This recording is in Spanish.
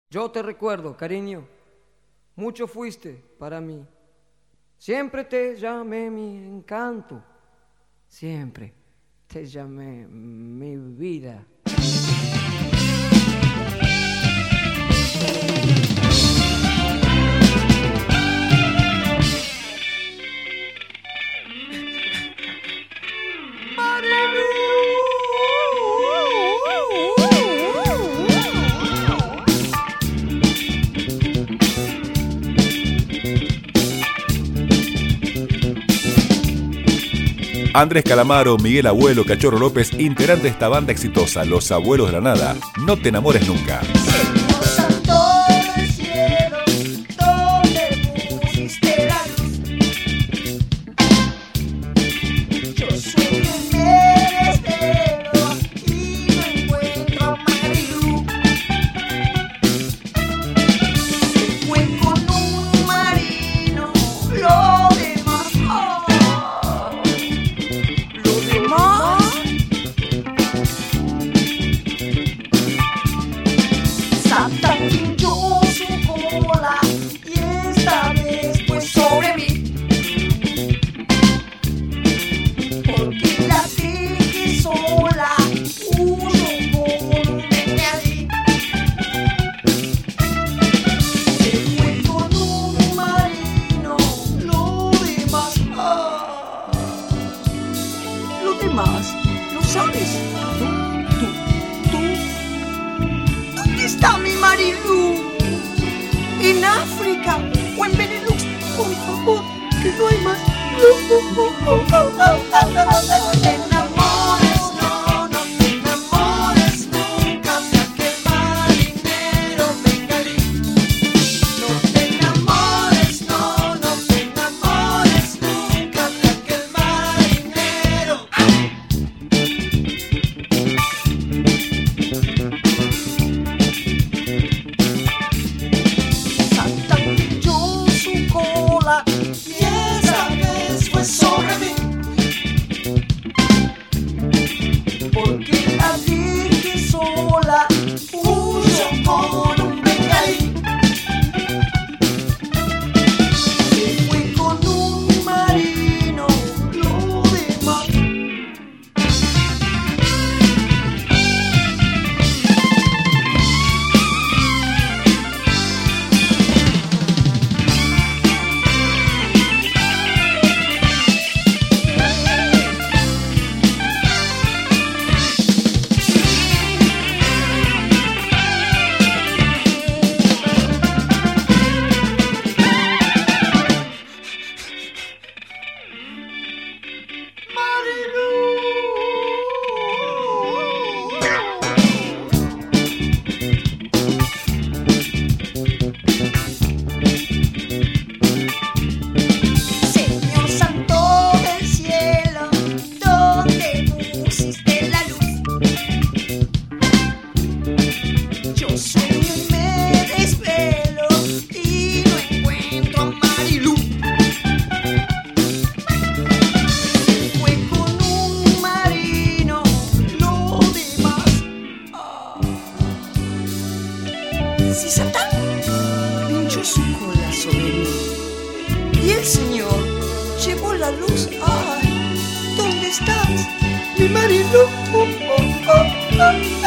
Yo te recuerdo, cariño, mucho fuiste para mí. Siempre te llamé mi encanto, siempre te llamé mi vida. Andrés Calamaro, Miguel Abuelo, Cachorro López, integrante de esta banda exitosa, Los Abuelos de la Nada. No te enamores nunca. Señor Santo del cielo, ¿dónde pusiste la luz? Yo sueño y me desvelo y no encuentro a Marilú. Se fue con un marino, lo demás, lo demás. Santa pinchó su cola y esta vez fue sobre mí, porque la dejé sola, huyo con un nene allí. Se fue con un marino, lo demás, ¿lo sabes? Tú. ¿Dónde está mi Marilú? ¿En África o en Benelux? Por favor, que no hay más. No te enamores, no te enamores nunca de aquel marinero bengalí. No te enamores, no te enamores nunca de aquel marinero. Santa pinchó su cola y esa vez fue sobre mí, porque la dejé sola, huyo con un bengalí. Se fue con un marino, lo demás. Señor Santo del cielo, ¿dónde pusiste la luz? Yo sueño y me desvelo y no encuentro a Marilú. Se fue con un marino, lo demás. Si Satán pinchó su cola sobre mí y el Señor llevó la luz, ay, ¿dónde estás, mi Marilú?